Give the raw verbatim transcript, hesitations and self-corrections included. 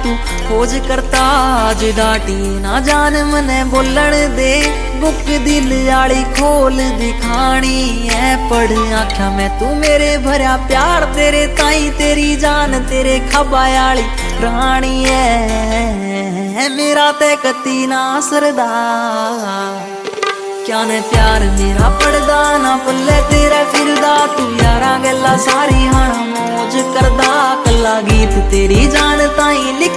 तू खोज करता अज डाटी ना जान मने बोलण दे बुक दिल आली खोल दिखानी है पढ़ आख्या मैं तू मेरे भरया प्यार तेरे ताई तेरी जान तेरे खबा आली रानी है मेरा ते कती ना सरदा क्या ने प्यार मेरा पड़दा ना पल्ले तेरा फिरदा तू यारा गल्ला सारी हाना मौज करदा कला गीत तेरी जान